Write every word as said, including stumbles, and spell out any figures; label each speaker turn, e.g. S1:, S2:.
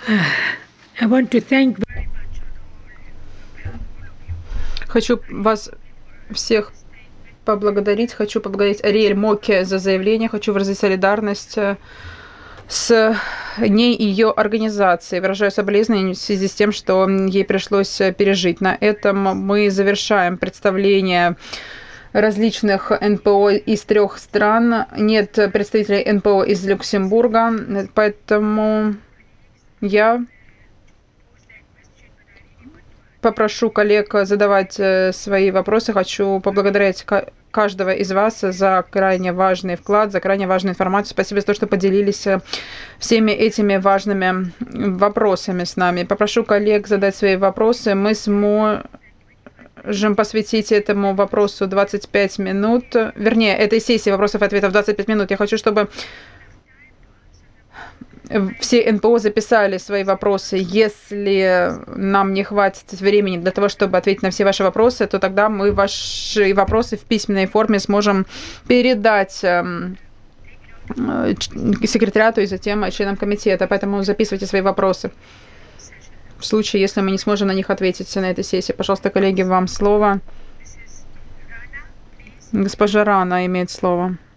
S1: I want to thank
S2: Хочу вас всех поблагодарить. Хочу поблагодарить Ариэль Моке за заявление. Хочу выразить солидарность э, с ней и ее организацией. Выражаю соболезнования в связи с тем, что ей пришлось э, пережить. На этом мы завершаем представление различных эн пэ о из трех стран. Нет представителей эн пэ о из Люксембурга, поэтому я попрошу коллег задавать э, свои вопросы. Хочу поблагодарить каждого из вас за крайне важный вклад, за крайне важную информацию. Спасибо за то, что поделились э, всеми этими важными вопросами с нами. Попрошу коллег задать свои вопросы. Мы сможем посвятить этому вопросу двадцать пять минут. Вернее, этой сессии вопросов и ответов двадцать пять минут. Я хочу, чтобы все эн пэ о записали свои вопросы. Если нам не хватит времени для того, чтобы ответить на все ваши вопросы, то тогда мы ваши вопросы в письменной форме сможем передать секретариату и затем членам комитета. Поэтому записывайте свои вопросы. В случае, если мы не сможем на них ответить на этой сессии. Пожалуйста, коллеги, вам слово. Госпожа Рана имеет слово.